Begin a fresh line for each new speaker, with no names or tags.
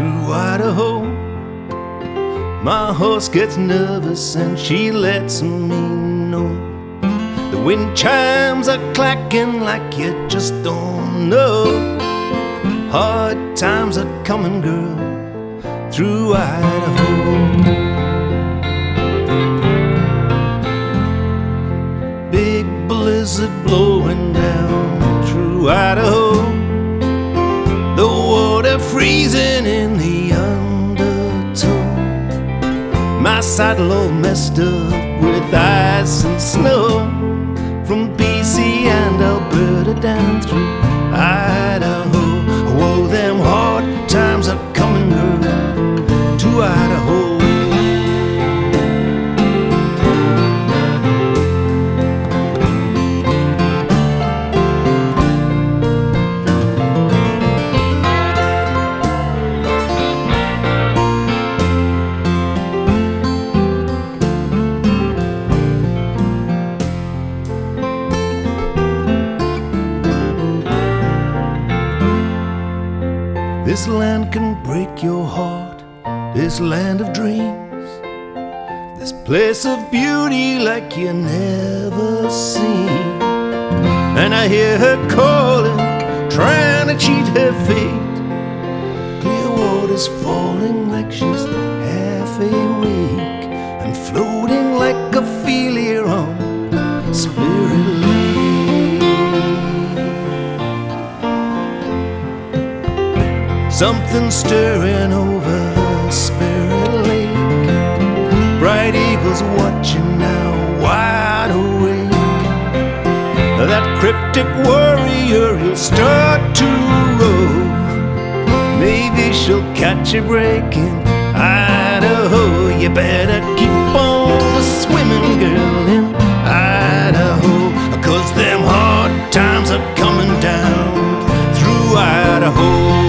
through Idaho. My horse gets nervous and she lets me know. The wind chimes are clacking like you just don't know. Hard times are coming, girl, through Idaho. Big blizzard blowing down through Idaho. The water freezing in the undertow. My saddle all messed up with ice and snow. From BC and Alberta down through Idaho. Whoa, them hard times are coming, girl, to Idaho. This land can break your heart, this land of dreams, this place of beauty like you never seen. And I hear her calling, trying to cheat her fate. Clear water's falling like she's half awake, and floating like Ophelia on Spirit Lake. Something stirring over Spirit Lake. Bright eagles watching now, wide awake. That cryptic warrior, he'll start to roll. Maybe she'll catch a break in Idaho. You better keep on swimming, girl, in Idaho, 'cause them hard times are coming down through Idaho.